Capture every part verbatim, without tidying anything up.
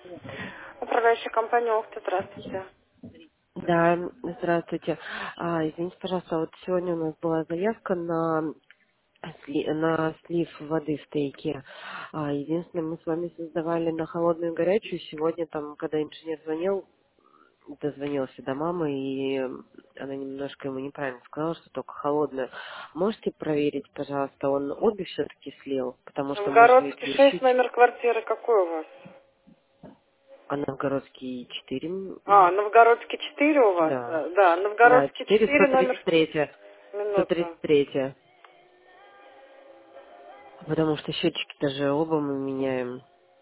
Управляющая компания Охта, здравствуйте. Да, здравствуйте. А, извините, пожалуйста, вот сегодня у нас была заявка на, сли- на слив воды в стейке. А, единственное, мы с вами создавали на холодную и горячую. Сегодня там, когда инженер звонил, дозвонился до мамы, и она немножко ему неправильно сказала, что только холодную. Можете проверить, пожалуйста, он обе все-таки слил? Потому что можно ведь Новгородский шесть, лечить. номер квартиры какой у вас? А Новгородский четыре. А, Новгородский четыре у вас? Да. Да, да, Да, Новгородский четыре сто четыре, номер... тридцать третья. сто Минуту. тридцать третья. Потому что счетчики даже оба мы меняем.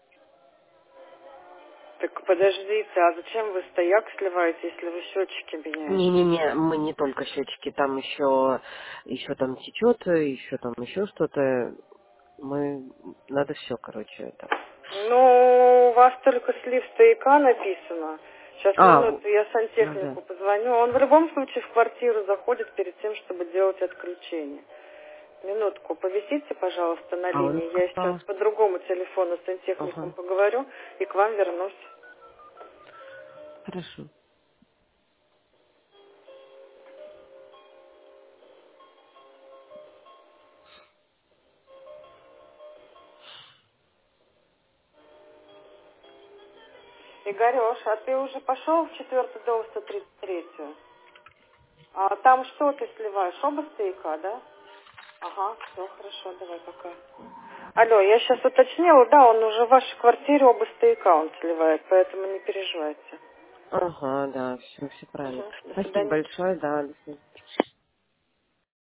Так подождите, а зачем вы стояк сливаете, если вы счетчики меняете? Не-не-не, мы не только счетчики, там еще, еще там течет, еще там еще что-то. Мы, надо все, короче, это. Ну, у вас только слив стояка написано. Сейчас, А, в- минуту, я ну да. сантехнику позвоню. Он в любом случае в квартиру заходит перед тем, чтобы делать отключение. Минутку, повисите, пожалуйста, на А он линии. Я сейчас сказал, по другому телефону с сантехником ага, поговорю и к вам вернусь. хорошо. Игорёш, а ты уже пошел в четвертый дом сто тридцать третью? А там что ты сливаешь? Оба стояка, да? Ага, все, хорошо, давай пока. Алло, я сейчас уточнила, да, он уже в вашей квартире оба стояка он сливает, поэтому не переживайте. Ага, да, все, все правильно. Угу, до Спасибо свидания. большое, да, до свидания.